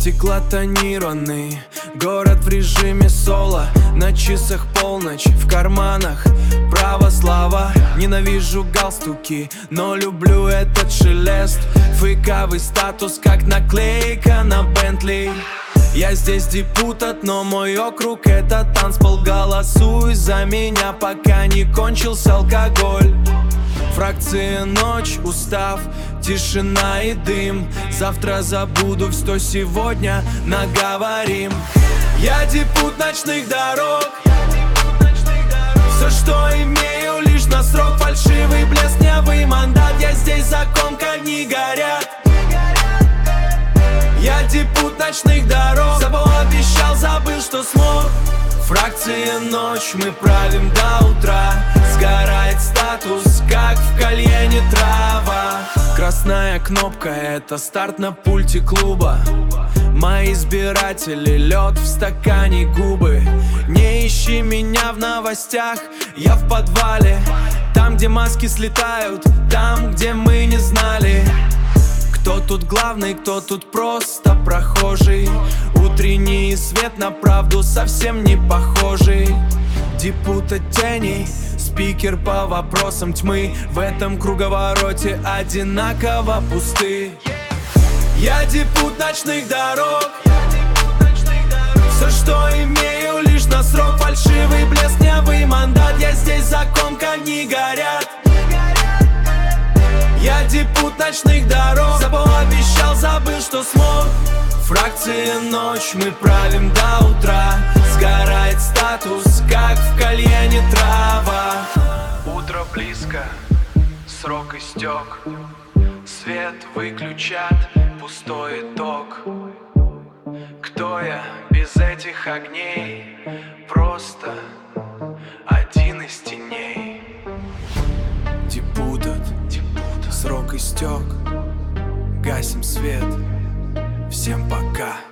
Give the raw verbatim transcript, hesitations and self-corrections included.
Стекла тонированный, город в режиме соло. На часах полночь, в карманах православа. Ненавижу галстуки, но люблю этот шелест. Фейковый статус, как наклейка на Бентли. Я здесь депутат, но мой округ — это танцпол. Голосуй за меня, пока не кончился алкоголь. Фракция ночь, устав, тишина и дым. Завтра забуду все, сегодня наговорим. Я депутат ночных дорог. Все, что имею, лишь на срок. Фальшивый блесневый мандат. Я здесь закон, как не горят. Я депутат ночных дорог. Забыл, обещал, забыл, что смог. Фракция ночь, мы правим до утра. Сгорает статус, как в кальяне трава. Красная кнопка — это старт на пульте клуба. Мои избиратели, лед в стакане, губы. Не ищи меня в новостях, я в подвале. Там, где маски слетают, там, где мы не знали. Кто тут главный, кто тут просто прохожий. Утренний свет на правду совсем не похожий. Депутат теней, спикер по вопросам тьмы. В этом круговороте одинаково пусты. Я депутат ночных дорог. Все, что имею, лишь на срок. Фальшивый блесневый мандат. Я здесь закон, как не горят. Я депутат ночных дорог. Забыл, обещал, забыл, что смог. Фракция ночь, мы правим до утра. Сгорает статус, как в кальяне трава. Утро близко, срок истек. Свет выключат, пустой итог. Кто я без этих огней? Просто один из теней. Депутат, депутат, срок истек. Гасим свет. Всем пока.